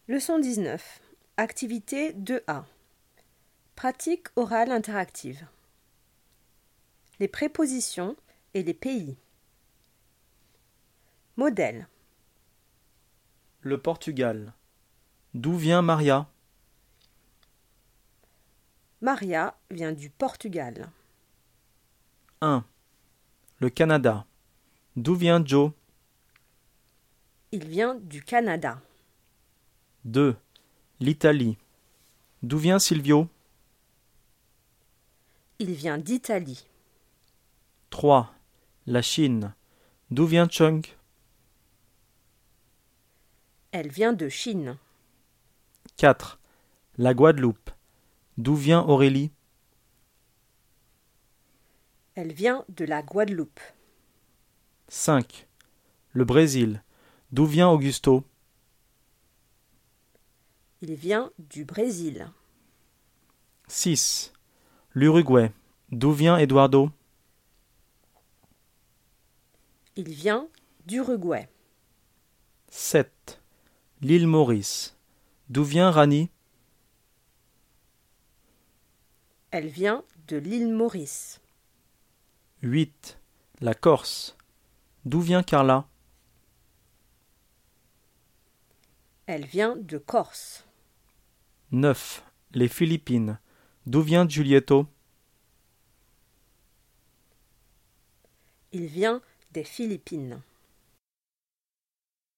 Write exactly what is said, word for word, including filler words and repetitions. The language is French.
Leçon dix-neuf. Activité deux A. Pratique orale interactive. Les prépositions et les pays. Modèle. Le Portugal. D'où vient Maria? Maria vient du Portugal. un. Le Canada. D'où vient Joe? Il vient du Canada. deux. L'Italie. D'où vient Silvio? Il vient d'Italie. trois. La Chine. D'où vient Chung? Elle vient de Chine. quatre. La Guadeloupe. D'où vient Aurélie? Elle vient de la Guadeloupe. cinq. Le Brésil. D'où vient Augusto? Il vient du Brésil. six. L'Uruguay. D'où vient Eduardo? Il vient d'Uruguay. sept. L'île Maurice. D'où vient Rani? Elle vient de l'île Maurice. huit. La Corse. D'où vient Carla? Elle vient de Corse. neuf. Les Philippines. D'où vient Giulietto? Il vient des Philippines.